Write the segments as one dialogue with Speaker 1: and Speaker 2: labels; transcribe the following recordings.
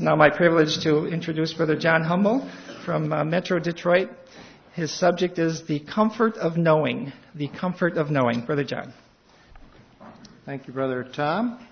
Speaker 1: now my privilege to introduce Brother John Hummel from Metro Detroit. His subject is the comfort of knowing. The comfort of knowing. Brother John.
Speaker 2: Thank you, Brother Tom.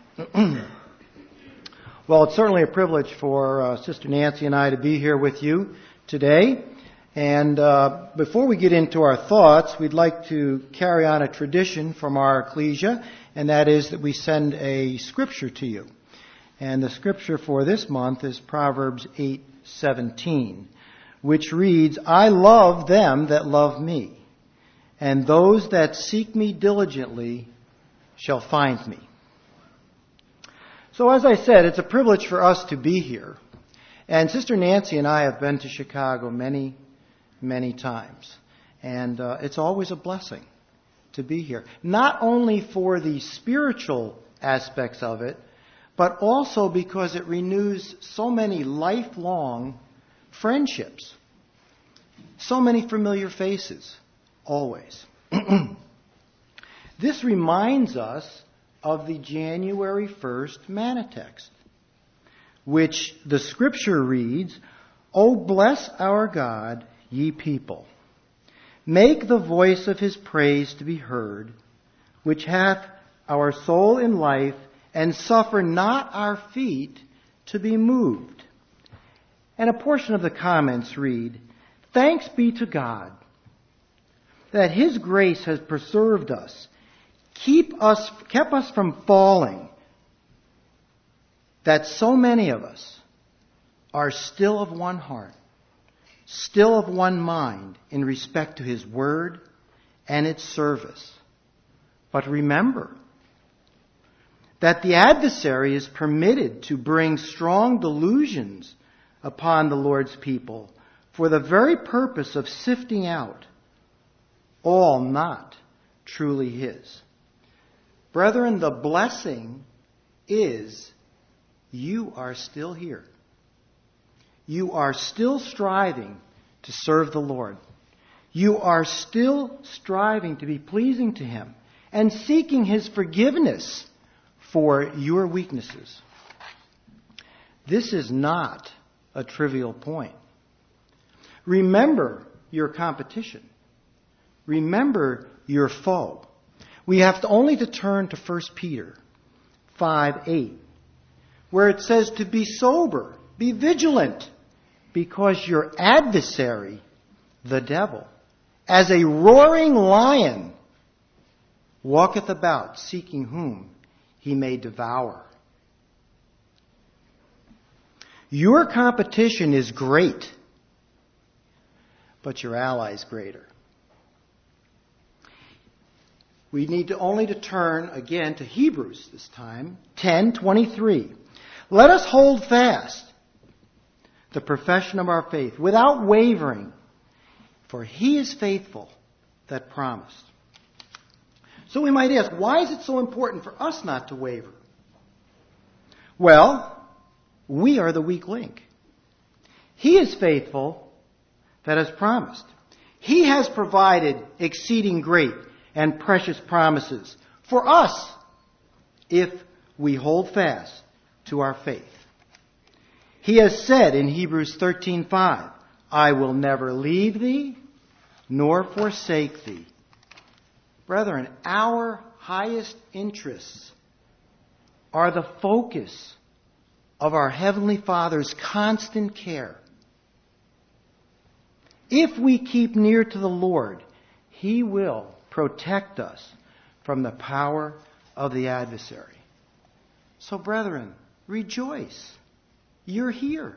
Speaker 2: Well, it's certainly a privilege for Sister Nancy and I to be here with you today. And before we get into our thoughts, we'd like to carry on a tradition from our ecclesia, and that is that we send a scripture to you. And the scripture for this month is Proverbs 8:17, which reads, "I love them that love me, and those that seek me diligently shall find me." So as I said, it's a privilege for us to be here. And Sister Nancy and I have been to Chicago many, many times. And it's always a blessing to be here. Not only for the spiritual aspects of it, but also because it renews so many lifelong friendships. So many familiar faces, always. This reminds us of the January 1st manna text, which the scripture reads, "O bless our God, ye people. Make the voice of his praise to be heard, which hath our soul in life, and suffer not our feet to be moved." And a portion of the comments read, "Thanks be to God that his grace has preserved us, kept us from falling, that so many of us are still of one heart, still of one mind in respect to his word and its service. But remember that the adversary is permitted to bring strong delusions upon the Lord's people for the very purpose of sifting out all not truly his." Brethren, the blessing is you are still here. You are still striving to serve the Lord. You are still striving to be pleasing to him and seeking his forgiveness for your weaknesses. This is not a trivial point. Remember your competition. Remember your foe. We have only to turn to 1 Peter 5:8, where it says to be sober, be vigilant, because your adversary, the devil, as a roaring lion, walketh about, seeking whom he may devour. Your competition is great, but your ally is greater. We need only to turn again to Hebrews this time, 10:23. "Let us hold fast the profession of our faith without wavering, for he is faithful that promised." So we might ask, why is it so important for us not to waver? Well, we are the weak link. He is faithful that has promised. He has provided exceeding great and precious promises for us if we hold fast to our faith. He has said in Hebrews 13:5, "I will never leave thee nor forsake thee." Brethren, our highest interests are the focus of our Heavenly Father's constant care. If we keep near to the Lord, he will protect us from the power of the adversary. So, brethren, rejoice. You're here.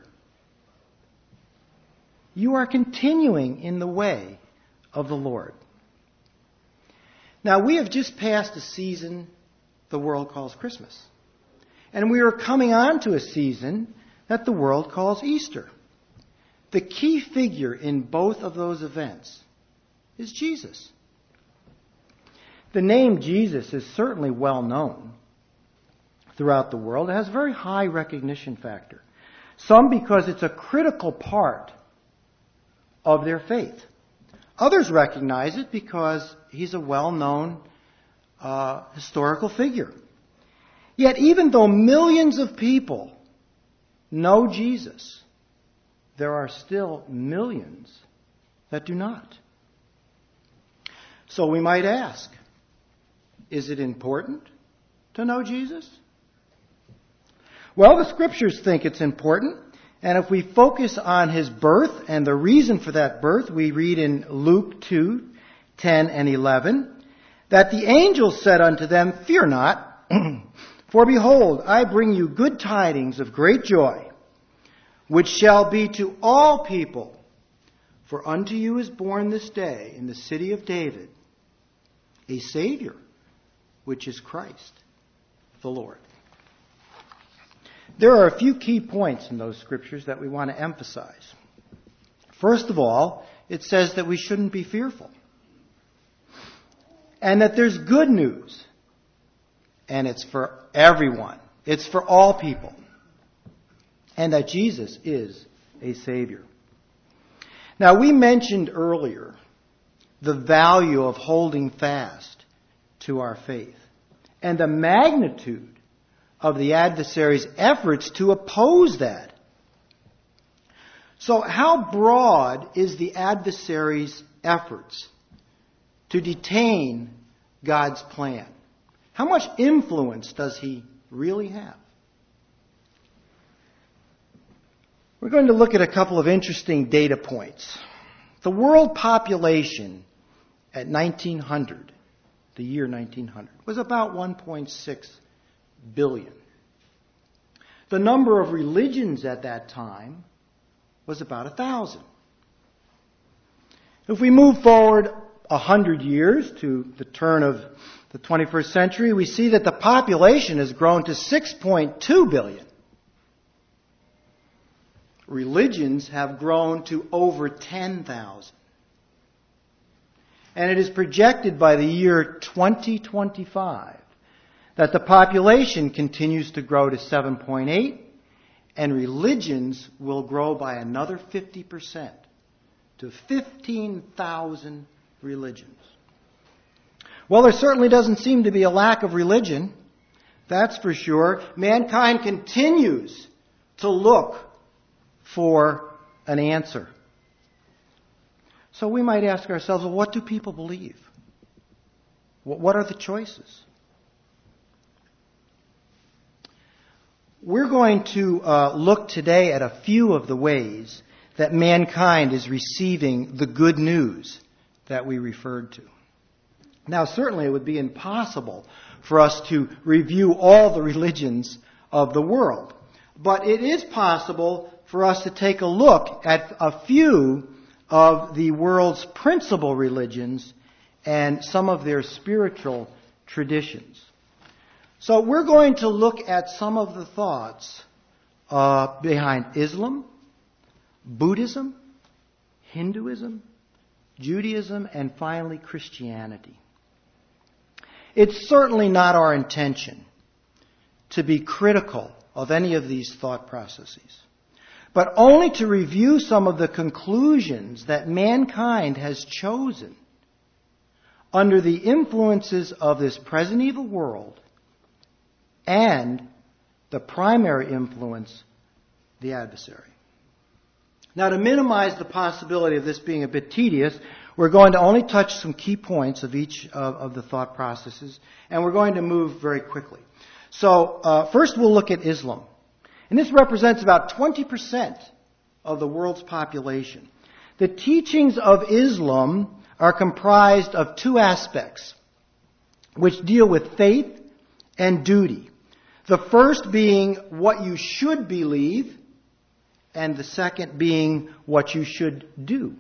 Speaker 2: You are continuing in the way of the Lord. Now, we have just passed a season the world calls Christmas. And we are coming on to a season that the world calls Easter. The key figure in both of those events is Jesus. The name Jesus is certainly well known throughout the world. It has a very high recognition factor. Some because it's a critical part of their faith. Others recognize it because he's a well-known historical figure. Yet even though millions of people know Jesus, there are still millions that do not. So we might ask, is it important to know Jesus? Well, the Scriptures think it's important. And if we focus on His birth and the reason for that birth, we read in Luke 2:10 and 11, that the angels said unto them, Fear not, for behold, I bring you good tidings of great joy, which shall be to all people. For unto you is born this day in the city of David a Savior, which is Christ the Lord. There are a few key points in those scriptures that we want to emphasize. First of all, it says that we shouldn't be fearful. And that there's good news. And it's for everyone. It's for all people. And that Jesus is a Savior. Now, we mentioned earlier the value of holding fast to our faith. And the magnitude of the adversary's efforts to oppose that. So how broad is the adversary's efforts to detain God's plan? How much influence does he really have? We're going to look at a couple of interesting data points. The world population at 1900, the year 1900, was about 1.6 billion. The number of religions at that time was about 1,000. If we move forward 100 years to the turn of the 21st century, we see that the population has grown to 6.2 billion. Religions have grown to over 10,000. And it is projected by the year 2025 that the population continues to grow to 7.8, and religions will grow by another 50% to 15,000 religions. Well, there certainly doesn't seem to be a lack of religion. That's for sure. Mankind continues to look for an answer. So we might ask ourselves, well, what do people believe? What are the choices? We're going to look today at a few of the ways that mankind is receiving the good news that we referred to. Now, certainly it would be impossible for us to review all the religions of the world. But it is possible for us to take a look at a few of the world's principal religions and some of their spiritual traditions. So we're going to look at some of the thoughts behind Islam, Buddhism, Hinduism, Judaism, and finally Christianity. It's certainly not our intention to be critical of any of these thought processes, but only to review some of the conclusions that mankind has chosen under the influences of this present evil world and the primary influence, the adversary. Now, to minimize the possibility of this being a bit tedious, we're going to only touch some key points of each of the thought processes, and we're going to move very quickly. So, first we'll look at Islam. And this represents about 20% of the world's population. The teachings of Islam are comprised of two aspects, which deal with faith and duty. The first being what you should believe, and the second being what you should do.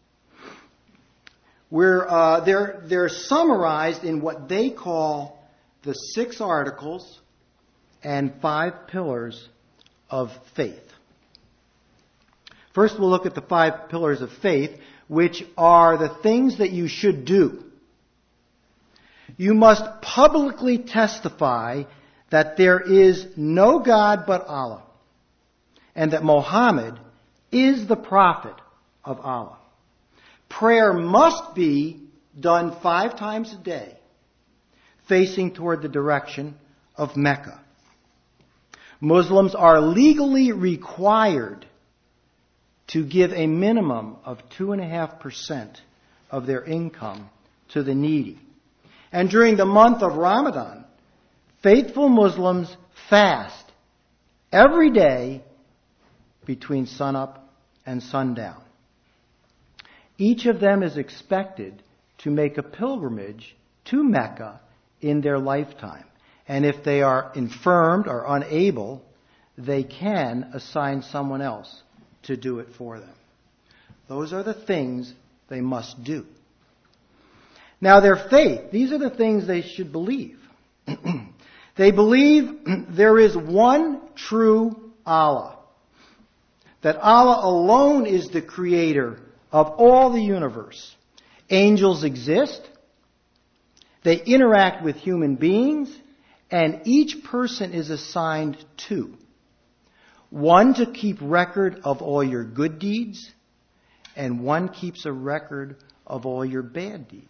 Speaker 2: They're summarized in what they call the 6 articles and 5 pillars of faith. First, we'll look at the 5 pillars of faith, which are the things that you should do. You must publicly testify that there is no God but Allah, and that Muhammad is the prophet of Allah. Prayer must be done 5 times a day, facing toward the direction of Mecca. Muslims are legally required to give a minimum of 2.5% of their income to the needy. And during the month of Ramadan, faithful Muslims fast every day between sunup and sundown. Each of them is expected to make a pilgrimage to Mecca in their lifetime. And if they are infirmed or unable, they can assign someone else to do it for them. Those are the things they must do. Now their faith, these are the things they should believe. They believe there is one true Allah. That Allah alone is the creator of all the universe. Angels exist. They interact with human beings. And each person is assigned two. One to keep record of all your good deeds. And one keeps a record of all your bad deeds.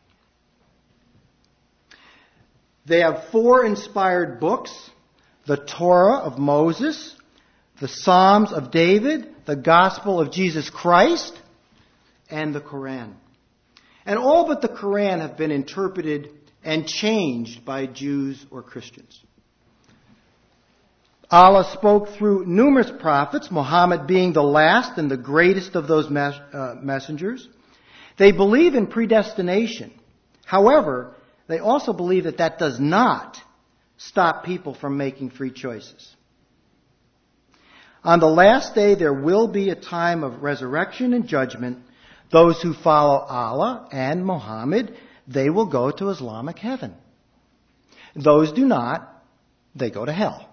Speaker 2: They have 4 inspired books. The Torah of Moses, the Psalms of David, the Gospel of Jesus Christ, and the Quran. And all but the Quran have been interpreted and changed by Jews or Christians. Allah spoke through numerous prophets, Muhammad being the last and the greatest of those messengers. They believe in predestination. However, they also believe that that does not stop people from making free choices. On the last day, there will be a time of resurrection and judgment. Those who follow Allah and Muhammad, they will go to Islamic heaven. Those do not, they go to hell.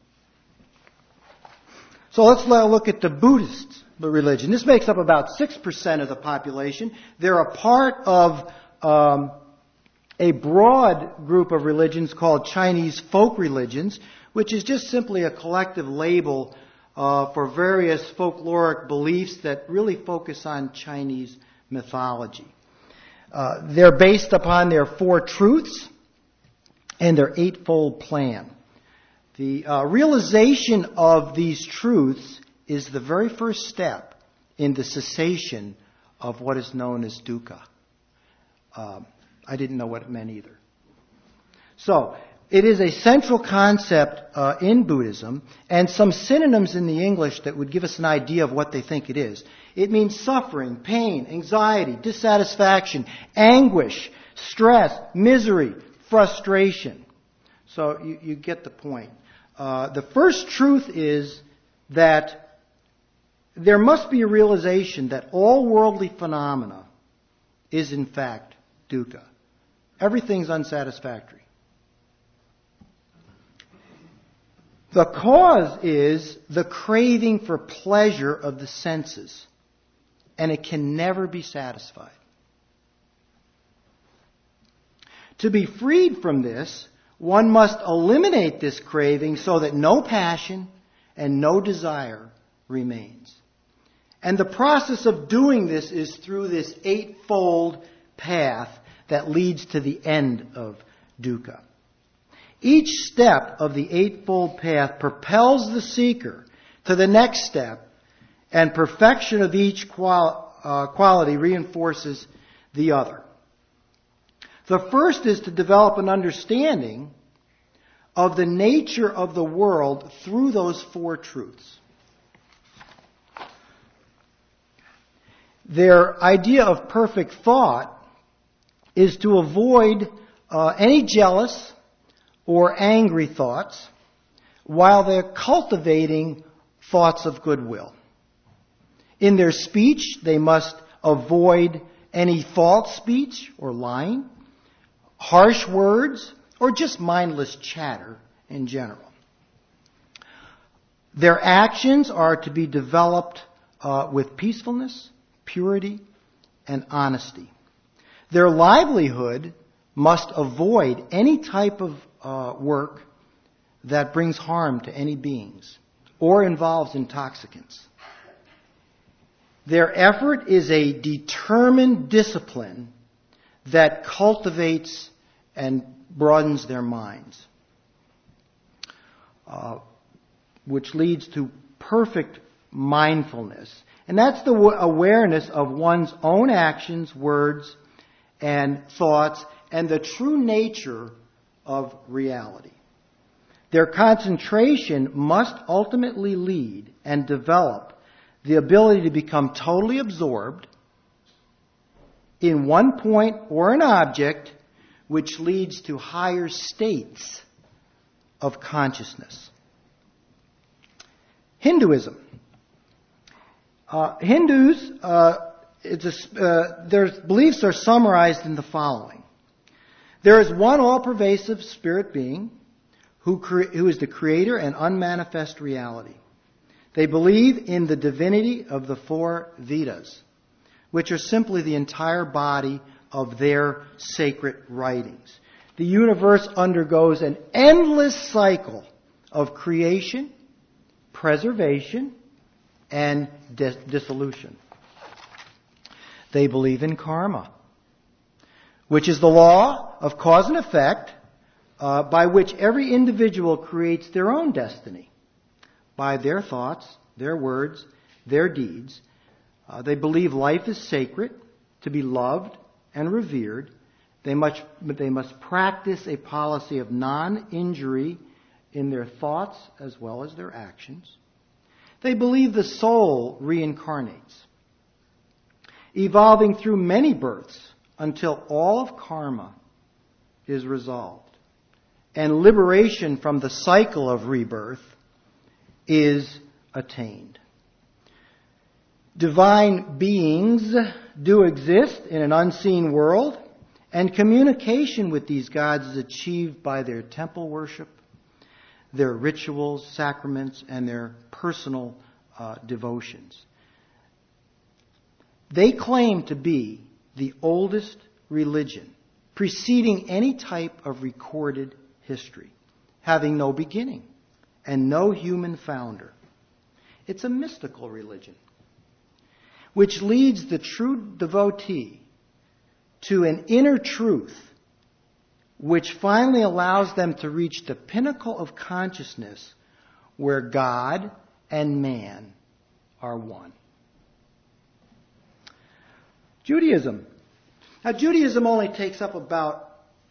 Speaker 2: So let's look at the Buddhist religion. This makes up about 6% of the population. They're a part of a broad group of religions called Chinese folk religions, which is just simply a collective label for various folkloric beliefs that really focus on Chinese mythology. They're based upon their 4 truths and their 8-fold plan. The realization of these truths is the very first step in the cessation of what is known as dukkha. I didn't know what it meant either. So, it is a central concept in Buddhism, and some synonyms in the English that would give us an idea of what they think it is. It means suffering, pain, anxiety, dissatisfaction, anguish, stress, misery, frustration. So you get the point. The first truth is that there must be a realization that all worldly phenomena is in fact dukkha. Everything's unsatisfactory. The cause is the craving for pleasure of the senses, and it can never be satisfied. To be freed from this, one must eliminate this craving so that no passion and no desire remains. And the process of doing this is through this 8-fold path that leads to the end of dukkha. Each step of the 8-fold path propels the seeker to the next step, and perfection of each quality reinforces the other. The first is to develop an understanding of the nature of the world through those 4 truths. Their idea of perfect thought is to avoid any jealous or angry thoughts while they're cultivating thoughts of goodwill. In their speech, they must avoid any false speech or lying, harsh words, or just mindless chatter in general. Their actions are to be developed with peacefulness, purity, and honesty. Their livelihood must avoid any type of work that brings harm to any beings or involves intoxicants. Their effort is a determined discipline that cultivates and broadens their minds. which leads to perfect mindfulness. And that's the awareness of one's own actions, words, and thoughts, and the true nature of reality. Their concentration must ultimately lead and develop the ability to become totally absorbed in one point or an object, which leads to higher states of consciousness. Hinduism. Hindus, their beliefs are summarized in the following. There is one all-pervasive spirit being who is the creator and unmanifest reality. They believe in the divinity of the four Vedas, which are simply the entire body of their sacred writings. The universe undergoes an endless cycle of creation, preservation, and dissolution. They believe in karma, which is the law of cause and effect by which every individual creates their own destiny by their thoughts, their words, their deeds. They believe life is sacred, to be loved and revered. They must practice a policy of non-injury in their thoughts as well as their actions. They believe the soul reincarnates, evolving through many births until all of karma is resolved and liberation from the cycle of rebirth is attained. Divine beings do exist in an unseen world, and communication with these gods is achieved by their temple worship, their rituals, sacraments, and their personal devotions. They claim to be the oldest religion, preceding any type of recorded history, having no beginning and no human founder. It's a mystical religion, which leads the true devotee to an inner truth which finally allows them to reach the pinnacle of consciousness where God and man are one. Judaism. Now, Judaism only takes up about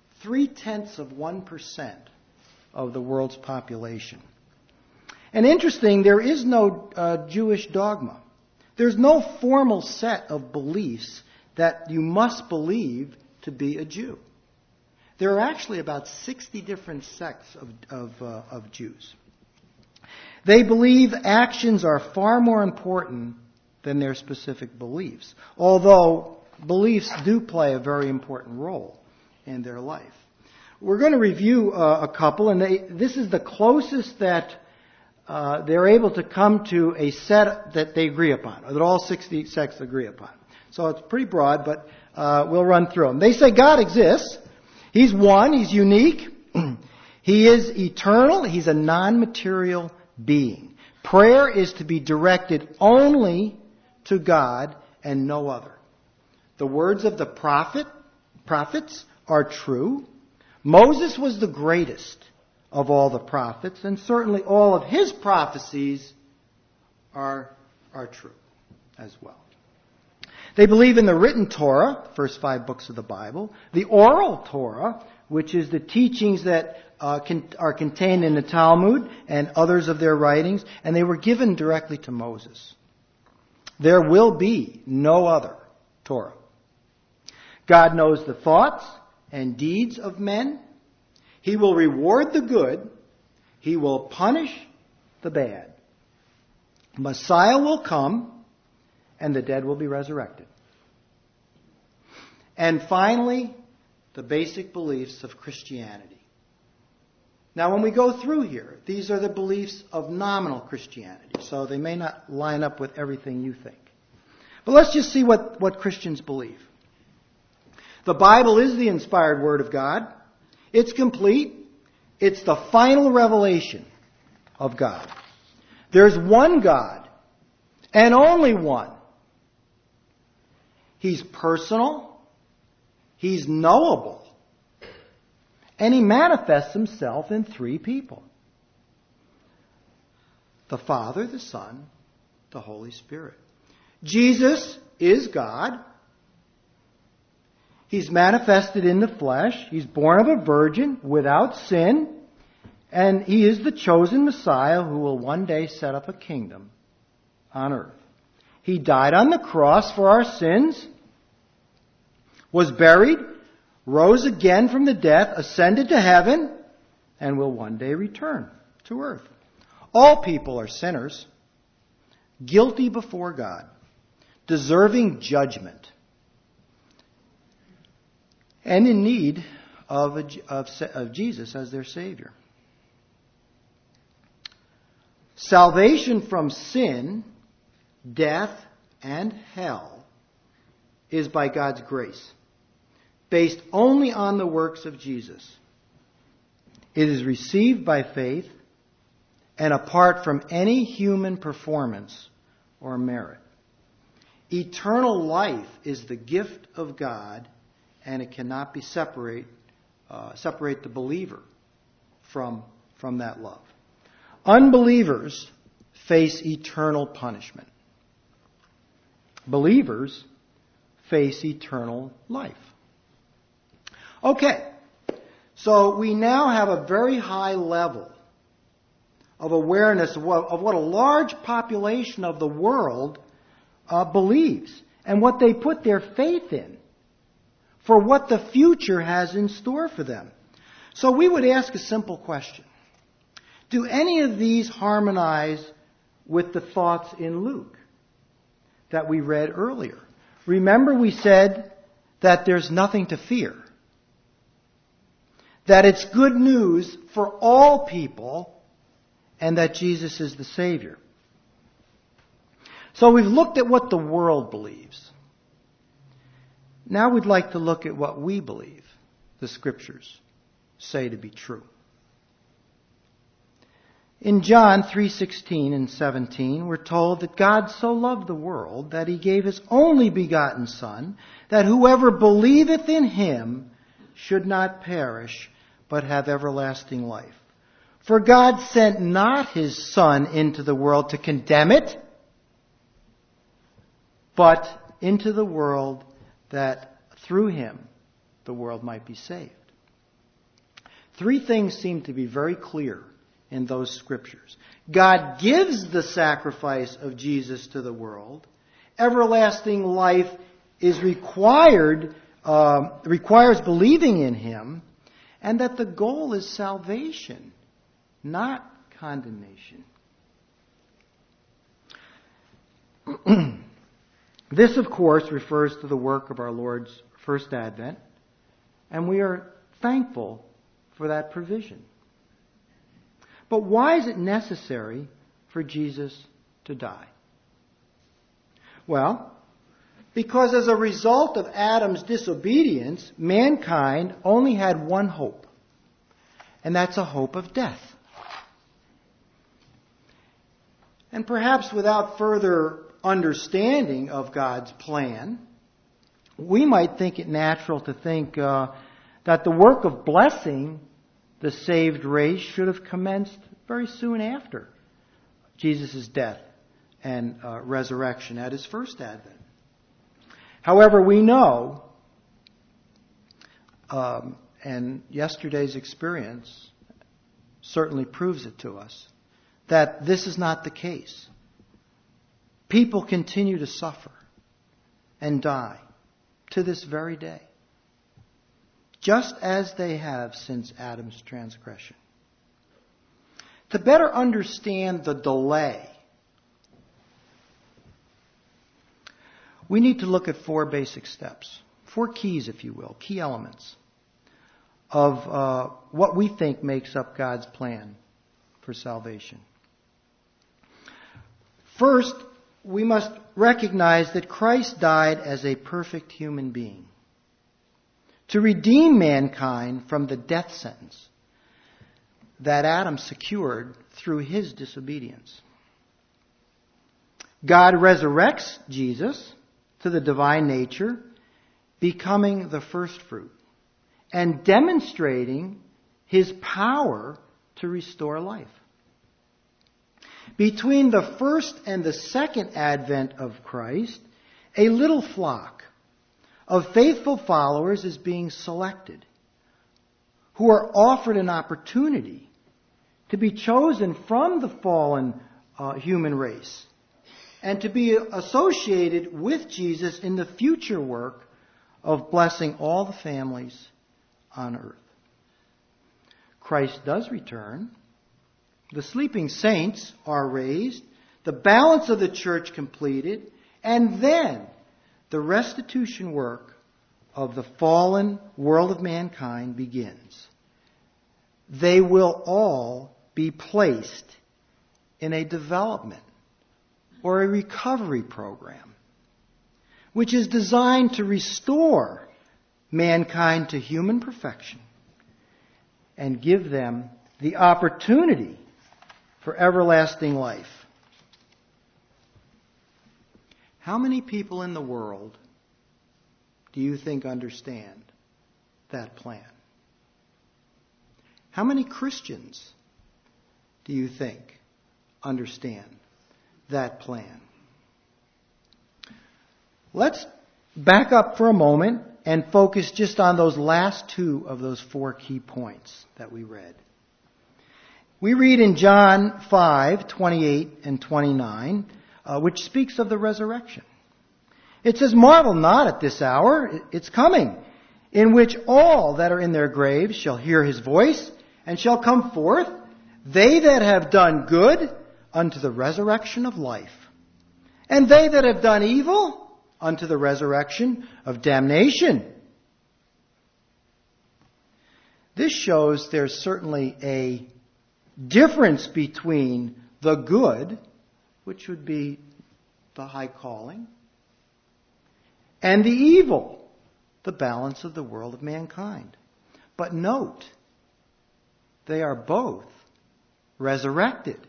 Speaker 2: 0.3% of the world's population. And interesting, there is no Jewish dogma. There's no formal set of beliefs that you must believe to be a Jew. There are actually about 60 different sects of Jews. They believe actions are far more important than their specific beliefs, although beliefs do play a very important role in their life. We're going to review a couple, and this is the closest that they're able to come to a set that they agree upon, or that all 60 sects agree upon. So it's pretty broad, but we'll run through them. They say God exists. He's one. He's unique. He is eternal. He's a non-material being. Prayer is to be directed only to God and no other. The words of the prophets are true. Moses was the greatest of all the prophets, and certainly all of his prophecies are true as well. They believe in the written Torah, first 5 books of the Bible, the oral Torah, which is the teachings that are contained in the Talmud and others of their writings, and they were given directly to Moses. There will be no other Torah. God knows the thoughts and deeds of men. He will reward the good. He will punish the bad. Messiah will come, and the dead will be resurrected. And finally, the basic beliefs of Christianity. Now, when we go through here, these are the beliefs of nominal Christianity, so they may not line up with everything you think. But let's just see what Christians believe. The Bible is the inspired Word of God. It's complete. It's the final revelation of God. There's one God, and only one. He's personal. He's knowable. And He manifests Himself in 3 people. the Father, the Son, the Holy Spirit. Jesus is God. He's manifested in the flesh. He's born of a virgin without sin. And He is the chosen Messiah who will one day set up a kingdom on earth. He died on the cross for our sins, was buried, rose again from the dead, ascended to heaven, and will one day return to earth. All people are sinners, guilty before God, deserving judgment, and in need of Jesus as their Savior. Salvation from sin, death, and hell is by God's grace, based only on the works of Jesus. It is received by faith and apart from any human performance or merit. Eternal life is the gift of God, and it cannot be separate the believer from that love. Unbelievers face eternal punishment. Believers face eternal life. Okay, so we now have a very high level of awareness of what a large population of the world believes and what they put their faith in for what the future has in store for them. So we would ask a simple question. Do any of these harmonize with the thoughts in Luke that we read earlier? Remember we said that there's nothing to fear. That it's good news for all people and that Jesus is the Savior. So we've looked at what the world believes. Now we'd like to look at what we believe the Scriptures say to be true. In John 3:16 and 17, we're told that God so loved the world that He gave His only begotten Son, that whoever believeth in Him should not perish, but have everlasting life. For God sent not His Son into the world to condemn it, but into the world that through Him the world might be saved. Three things seem to be very clear in those Scriptures. God gives the sacrifice of Jesus to the world. Everlasting life is requires believing in Him, and that the goal is salvation, not condemnation. This, of course, refers to the work of our Lord's first advent, and we are thankful for that provision. But why is it necessary for Jesus to die? Well, because as a result of Adam's disobedience, mankind only had one hope, and that's a hope of death. And perhaps without further understanding of God's plan, we might think it natural to think that the work of blessing the saved race should have commenced very soon after Jesus' death and resurrection at His first advent. However, we know, and yesterday's experience certainly proves it to us, that this is not the case. People continue to suffer and die to this very day, just as they have since Adam's transgression. To better understand the delay, we need to look at four basic steps, four keys, if you will, key elements of what we think makes up God's plan for salvation. First, we must recognize that Christ died as a perfect human being to redeem mankind from the death sentence that Adam secured through his disobedience. God resurrects Jesus to the divine nature, becoming the first fruit and demonstrating His power to restore life. Between the first and the second advent of Christ, a little flock of faithful followers is being selected, who are offered an opportunity to be chosen from the fallen human race and to be associated with Jesus in the future work of blessing all the families on earth. Christ does return. The sleeping saints are raised, the balance of the church completed, and then the restitution work of the fallen world of mankind begins. They will all be placed in a development or a recovery program, which is designed to restore mankind to human perfection and give them the opportunity for everlasting life. How many people in the world do you think understand that plan? How many Christians do you think understand that plan? Let's back up for a moment and focus just on those last two of those 4 key points that we read. We read in John 5:28 and 29, which speaks of the resurrection. It says, "Marvel not at this hour, it's coming, in which all that are in their graves shall hear his voice, and shall come forth, they that have done good unto the resurrection of life, and they that have done evil unto the resurrection of damnation." This shows there's certainly a difference between the good, which would be the high calling, and the evil, the balance of the world of mankind. But note, they are both resurrected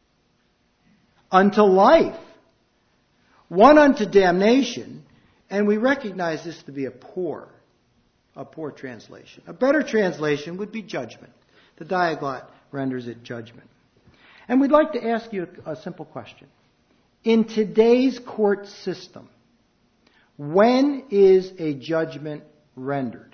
Speaker 2: unto life. One unto damnation, and we recognize this to be a poor translation. A better translation would be judgment. The Diaglott renders it judgment. And we'd like to ask you a simple question. In today's court system, when is a judgment rendered?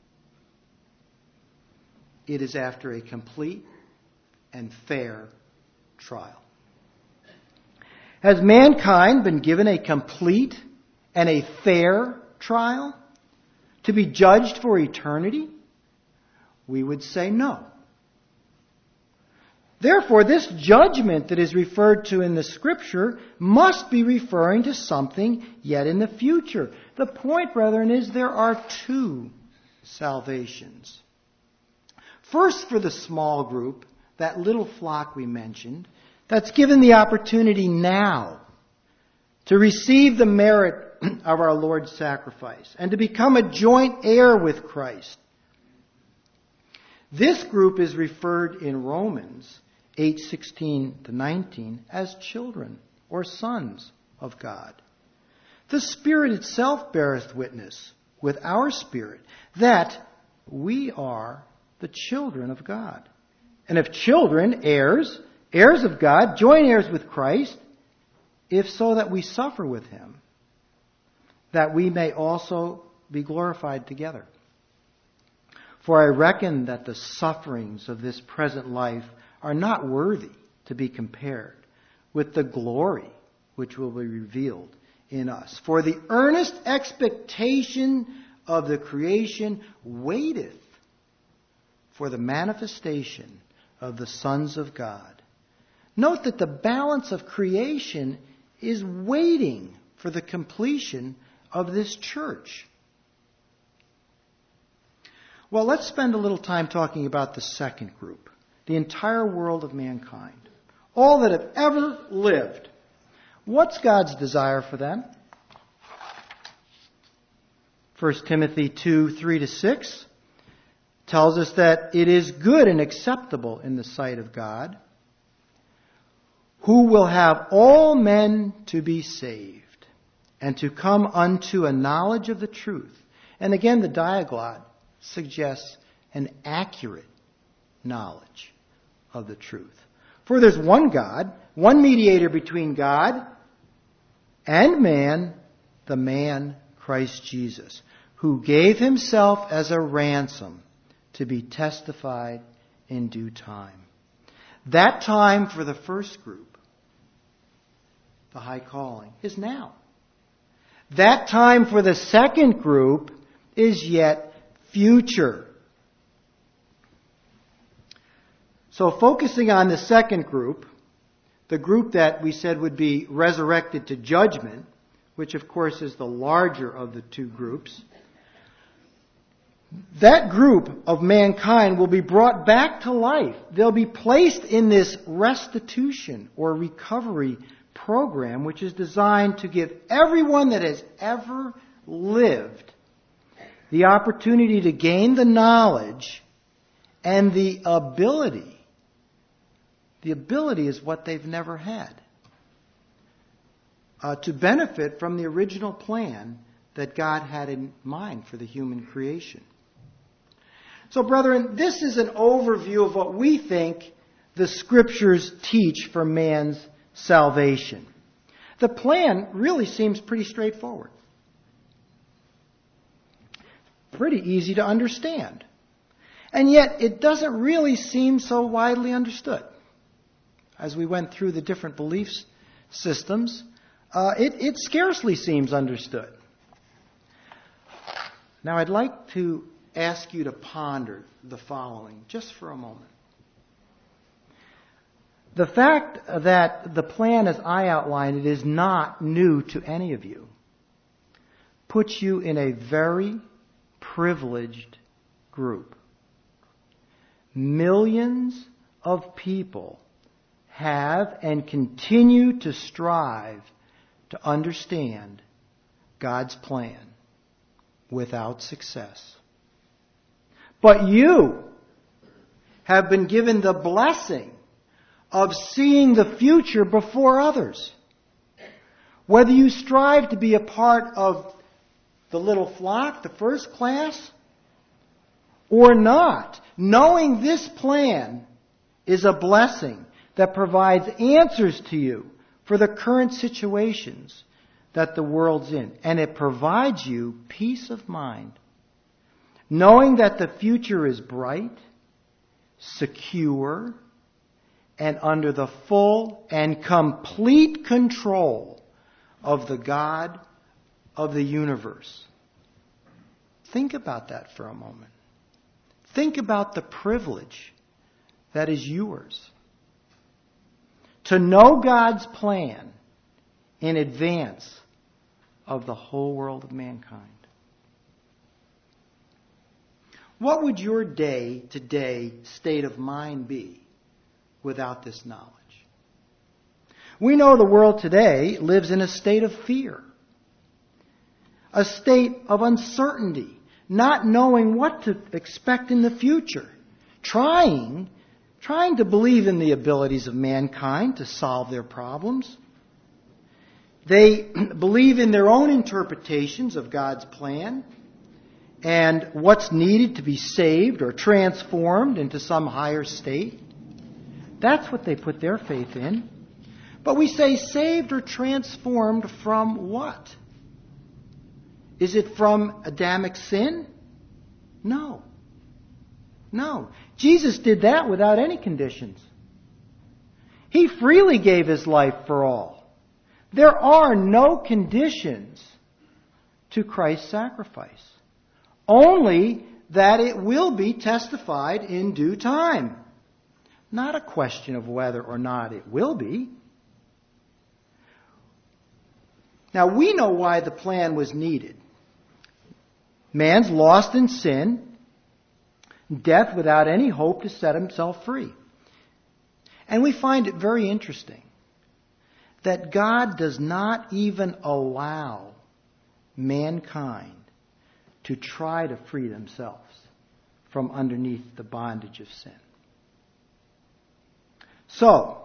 Speaker 2: It is after a complete and fair trial. Has mankind been given a complete and a fair trial to be judged for eternity? We would say no. Therefore, this judgment that is referred to in the Scripture must be referring to something yet in the future. The point, brethren, is there are 2 salvations. First, for the small group, that little flock we mentioned, that's given the opportunity now to receive the merit of our Lord's sacrifice and to become a joint heir with Christ. This group is referred in Romans 8:16-19 as children or sons of God. The Spirit itself beareth witness with our spirit that we are the children of God. And if children, heirs of God, joint heirs with Christ, if so that we suffer with him, that we may also be glorified together. For I reckon that the sufferings of this present life are not worthy to be compared with the glory which will be revealed in us. For the earnest expectation of the creation waiteth for the manifestation of the sons of God. Note that the balance of creation is waiting for the completion of this church. Well, let's spend a little time talking about the second group, the entire world of mankind, all that have ever lived. What's God's desire for them? 1 Timothy 2:3-6 tells us that it is good and acceptable in the sight of God, who will have all men to be saved and to come unto a knowledge of the truth. And again, the Diaglott suggests an accurate knowledge of the truth. For there's one God, one mediator between God and man, the man Christ Jesus, who gave himself as a ransom to be testified in due time. That time for the first group, the high calling, is now. That time for the second group is yet future. So focusing on the second group, the group that we said would be resurrected to judgment, which of course is the larger of the two groups, that group of mankind will be brought back to life. They'll be placed in this restitution or recovery program, which is designed to give everyone that has ever lived the opportunity to gain the knowledge and the ability. The ability is what they've never had. To benefit from the original plan that God had in mind for the human creation. So, brethren, this is an overview of what we think the Scriptures teach for man's salvation. The plan really seems pretty straightforward. Pretty easy to understand. And yet, it doesn't really seem so widely understood. As we went through the different belief systems, it scarcely seems understood. Now, I'd like to ask you to ponder the following just for a moment. The fact that the plan as I outlined it is not new to any of you puts you in a very privileged group. Millions of people have and continue to strive to understand God's plan without success. But you have been given the blessing of seeing the future before others. Whether you strive to be a part of the little flock, the first class, or not, knowing this plan is a blessing that provides answers to you for the current situations that the world's in. And it provides you peace of mind, knowing that the future is bright, secure, and under the full and complete control of the God of the universe. Think about that for a moment. Think about the privilege that is yours. To know God's plan in advance of the whole world of mankind. What would your day-to-day state of mind be without this knowledge? We know the world today lives in a state of fear, a state of uncertainty, not knowing what to expect in the future, trying to believe in the abilities of mankind to solve their problems. They believe in their own interpretations of God's plan and what's needed to be saved or transformed into some higher state. That's what they put their faith in. But we say saved or transformed from what? Is it from Adamic sin? No. No. Jesus did that without any conditions. He freely gave His life for all. There are no conditions to Christ's sacrifice. Only that it will be testified in due time. Not a question of whether or not it will be. Now we know why the plan was needed. Man's lost in sin, death without any hope to set himself free. And we find it very interesting that God does not even allow mankind to try to free themselves from underneath the bondage of sin. So,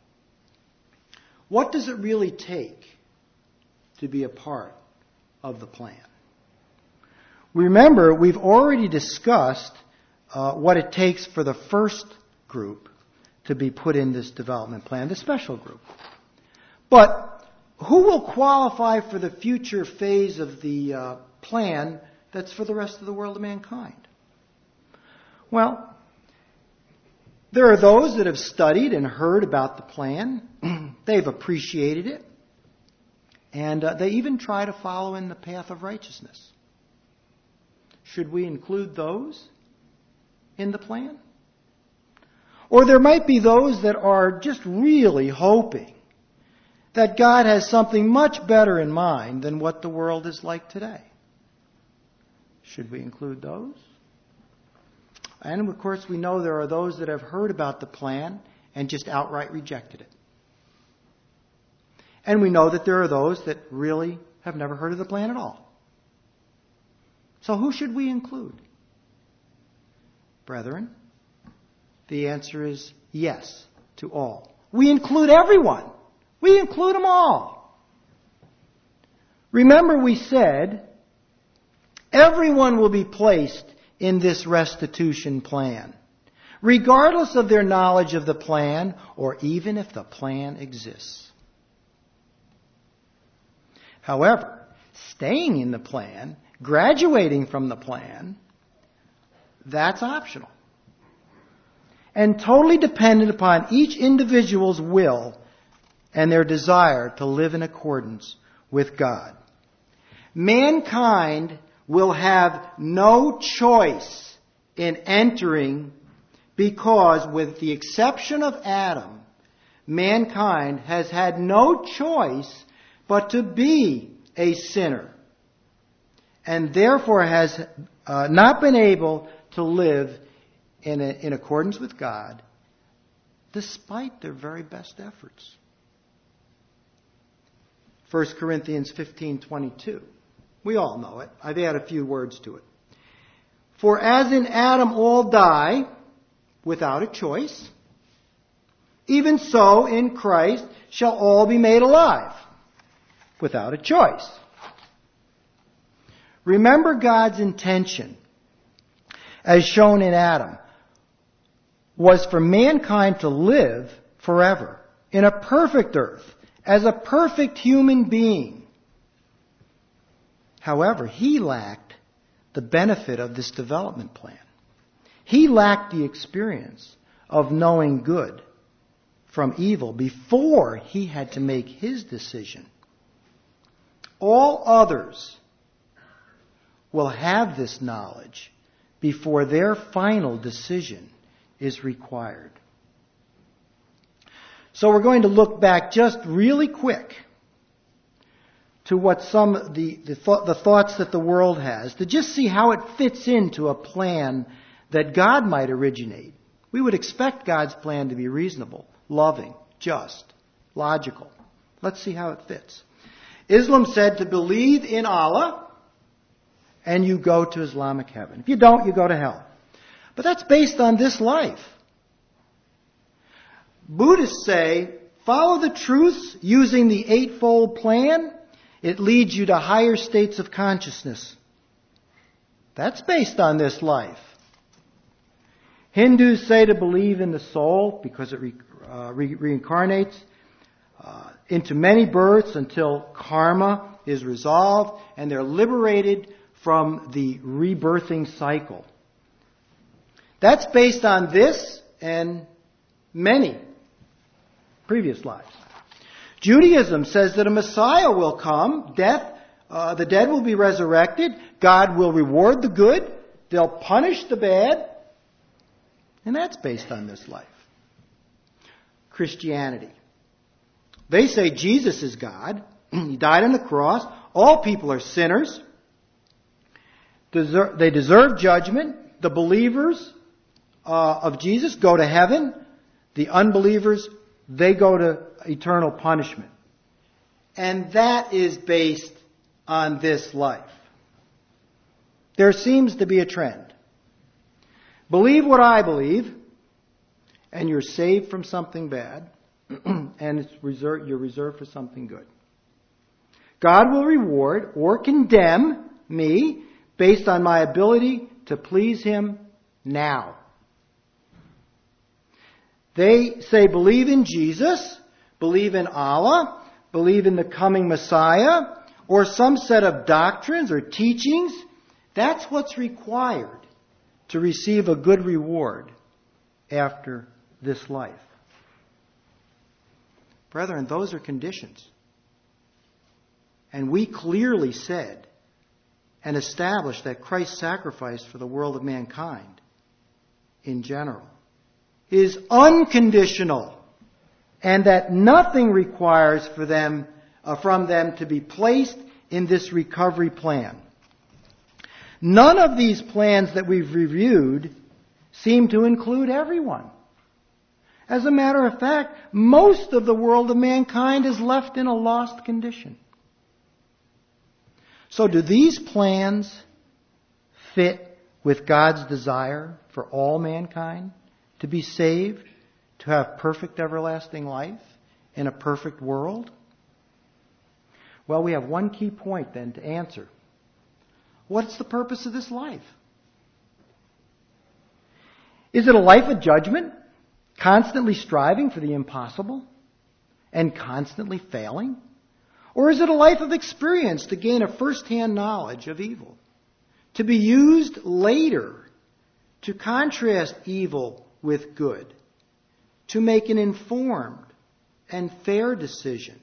Speaker 2: what does it really take to be a part of the plan? Remember, we've already discussed what it takes for the first group to be put in this development plan, the special group. But who will qualify for the future phase of the plan that's for the rest of the world of mankind? Well, there are those that have studied and heard about the plan. They've appreciated it. And they even try to follow in the path of righteousness. Should we include those in the plan? Or there might be those that are just really hoping that God has something much better in mind than what the world is like today. Should we include those? And of course we know there are those that have heard about the plan and just outright rejected it. And we know that there are those that really have never heard of the plan at all. So who should we include? Brethren, the answer is yes to all. We include everyone. We include them all. Remember we said everyone will be placed in this restitution plan, regardless of their knowledge of the plan or even if the plan exists. However, staying in the plan, graduating from the plan, that's optional. And totally dependent upon each individual's will and their desire to live in accordance with God. Mankind will have no choice in entering because, with the exception of Adam, mankind has had no choice but to be a sinner, and therefore has not been able to live in accordance with God, despite their very best efforts. 1 Corinthians 15:22. We all know it. I've added a few words to it. For as in Adam all die without a choice, even so in Christ shall all be made alive without a choice. Remember God's intention, as shown in Adam, was for mankind to live forever in a perfect earth as a perfect human being. However, he lacked the benefit of this development plan. He lacked the experience of knowing good from evil before he had to make his decision. All others will have this knowledge before their final decision is required. So we're going to look back just really quick to what the thoughts that the world has, to just see how it fits into a plan that God might originate. We would expect God's plan to be reasonable, loving, just, logical. Let's see how it fits. Islam said to believe in Allah and you go to Islamic heaven. If you don't, you go to hell. But that's based on this life. Buddhists say, follow the truths using the Eightfold Plan. It leads you to higher states of consciousness. That's based on this life. Hindus say to believe in the soul because it reincarnates into many births until karma is resolved and they're liberated from the rebirthing cycle. That's based on this and many previous lives. Judaism says that a Messiah will come, the dead will be resurrected, God will reward the good, they'll punish the bad, and that's based on this life. Christianity. They say Jesus is God, He died on the cross, all people are sinners, they deserve judgment, the believers of Jesus go to heaven, the unbelievers, they go to eternal punishment. And that is based on this life. There seems to be a trend. Believe what I believe, and you're saved from something bad, and you're reserved for something good. God will reward or condemn me based on my ability to please Him now. They say believe in Jesus, believe in Allah, believe in the coming Messiah, or some set of doctrines or teachings. That's what's required to receive a good reward after this life. Brethren, those are conditions. And we clearly said and established that Christ's sacrifice for the world of mankind in general is unconditional, and that nothing requires from them to be placed in this recovery plan. None of these plans that we've reviewed seem to include everyone. As a matter of fact, most of the world of mankind is left in a lost condition. So do these plans fit with God's desire for all mankind to be saved, to have perfect everlasting life in a perfect world? Well, we have one key point then to answer. What's the purpose of this life? Is it a life of judgment, constantly striving for the impossible and constantly failing? Or is it a life of experience to gain a first-hand knowledge of evil, to be used later to contrast evil with good, to make an informed and fair decision?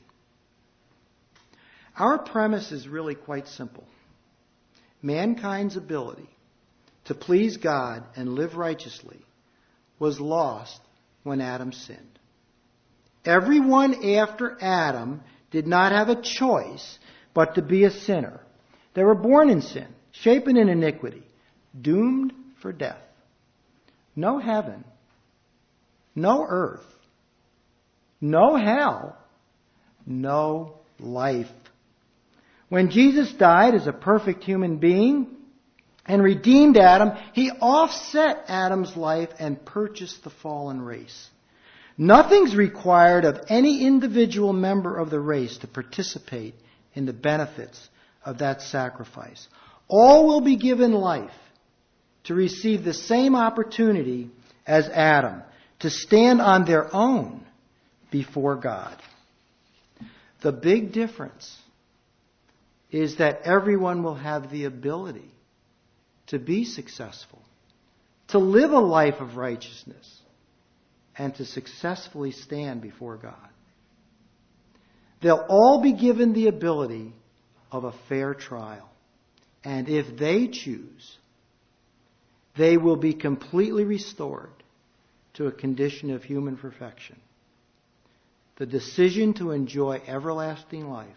Speaker 2: Our premise is really quite simple. Mankind's ability to please God and live righteously was lost when Adam sinned. Everyone after Adam did not have a choice but to be a sinner. They were born in sin, shapen in iniquity, doomed for death. No heaven, no earth, no hell, no life. When Jesus died as a perfect human being and redeemed Adam, He offset Adam's life and purchased the fallen race. Nothing's required of any individual member of the race to participate in the benefits of that sacrifice. All will be given life to receive the same opportunity as Adam, to stand on their own before God. The big difference is that everyone will have the ability to be successful, to live a life of righteousness, and to successfully stand before God. They'll all be given the ability of a fair trial. And if they choose, they will be completely restored to a condition of human perfection. The decision to enjoy everlasting life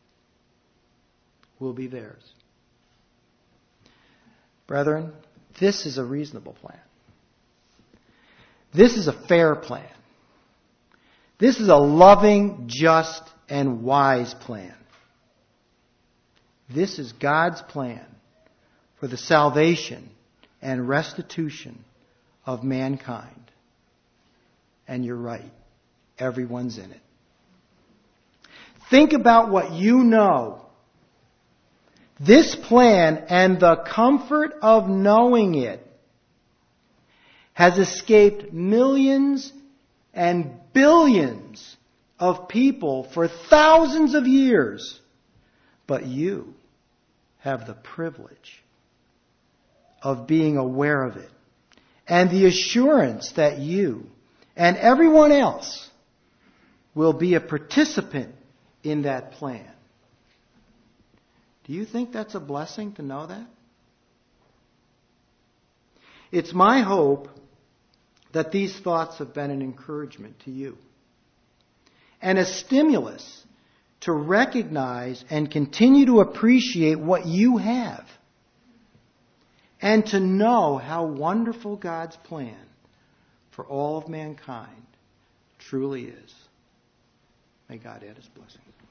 Speaker 2: will be theirs. Brethren, this is a reasonable plan. This is a fair plan. This is a loving, just, and wise plan. This is God's plan for the salvation and restitution of mankind. And you're right, everyone's in it. Think about what you know. This plan and the comfort of knowing it has escaped millions and billions of people for thousands of years. But you have the privilege of being aware of it and the assurance that you and everyone else will be a participant in that plan. Do you think that's a blessing to know that? It's my hope that these thoughts have been an encouragement to you and a stimulus to recognize and continue to appreciate what you have and to know how wonderful God's plan for all of mankind truly is. May God add His blessing.